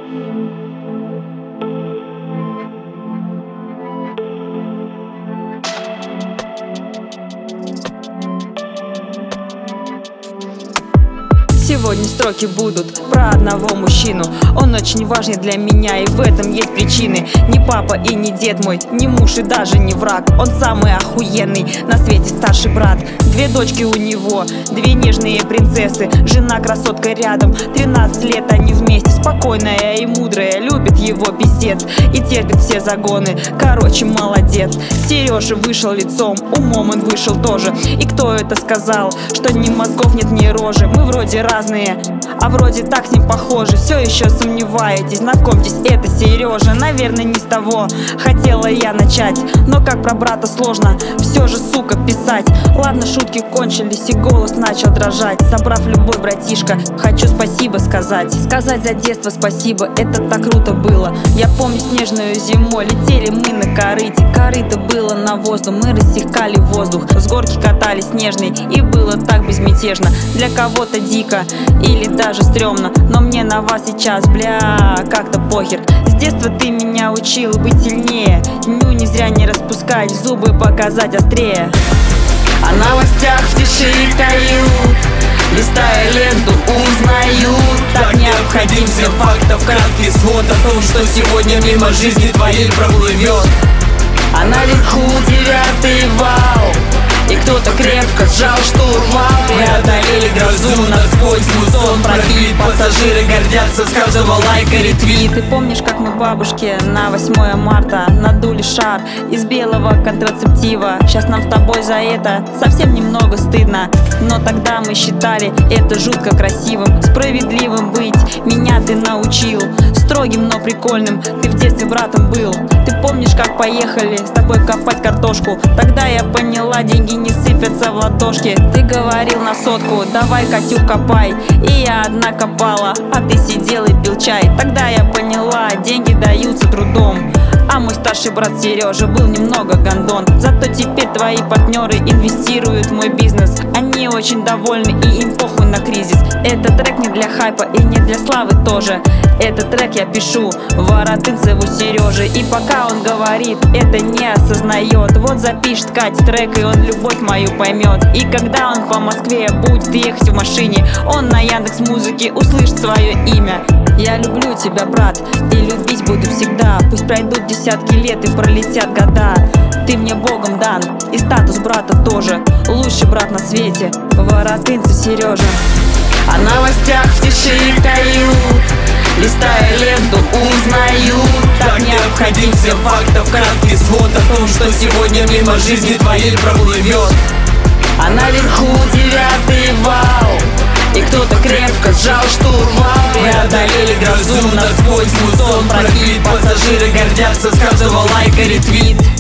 Сегодня строки будут про одного мужчину. Он очень важный для меня, и в этом есть причины. Не папа и не дед мой, не муж и даже не враг. Он самый охуенный на свете старший брат. 2 дочки у него, 2 нежные принцессы. Жена красотка рядом, 13 лет они вместе. Спокойная и мудрая, любит его пиздец и терпит все загоны. Короче, молодец. Сережа вышел лицом, умом он вышел тоже. И кто это сказал, что ни мозгов нет, ни рожи? Мы вроде разные, а вроде так с ним похожи. Все еще сомневаетесь, знакомьтесь, это Сережа. Наверное, не с того хотела я начать, но как про брата сложно все же, сука, писать. Ладно, шутки кончились и голос начал дрожать. Собрав любой, братишка, хочу спасибо сказать. Сказать за детство спасибо, это так круто было. Я помню снежную зимой, летели мы на корыте. Корыто было на воздух, мы рассекали воздух. С горки катались снежной, и было так безмятежно. Для кого-то дико или даже стрёмно, но мне на вас сейчас, бля, как-то похер. С детства ты меня учил быть сильнее, не зря не распускать, зубы показать острее. О новостях в тиши тают, листая ленту, узнают. Так необходим всем фактов краткий свод о том, что сегодня мимо жизни твоей проплывет. А наверху 9-й вал, и кто-то крепко сжал штурвал. Преодолели грозу, насквозь мусон пробит. Пассажиры гордятся с каждого лайка, ретвит. Ты помнишь, как мы бабушке на 8 марта надули шар из белого контрацептива? Сейчас нам с тобой за это совсем немного стыдно, но тогда мы считали это жутко красивым. Справедливым быть меня ты научил, строгим, но прикольным. Ты в детстве братом был. Ты помнишь, как поехали с тобой копать картошку? Тогда я поняла, деньги не сыпятся в ладошки. Ты говорил на сотку, давай, Катюх, копай. И я одна копала, а ты сидел и пил чай. Тогда я поняла, деньги даются трудом. А мой старший брат Сережа был немного гондон. Зато теперь твои партнеры инвестируют в мой бизнес. Они очень довольны и им похуй на кризис. Этот трек не для хайпа и не для славы тоже. Этот трек я пишу Воротынцеву Сереже. И пока он говорит, это не осознает. Вот запишет Кать трек, и он любовь мою поймет. И когда он по Москве будет ехать в машине, он на Яндекс.Музыке услышит свое имя. Я люблю тебя, брат, и любить буду всегда. Пусть пройдут десятки лет и пролетят года. Ты мне Богом дан, и статус брата тоже. Лучший брат на свете, Воротынцев Сережа. О новостях в тиши тают, листая ленту, узнают. Так необходим всем фактов краткий свод о том, что сегодня мимо жизни твоей проплывет. А наверху 9-й вал, и кто-то крепко сжал штурвал. Преодолели грозу, насквозь мусон пробит. Пассажиры гордятся с каждого лайка, ретвит.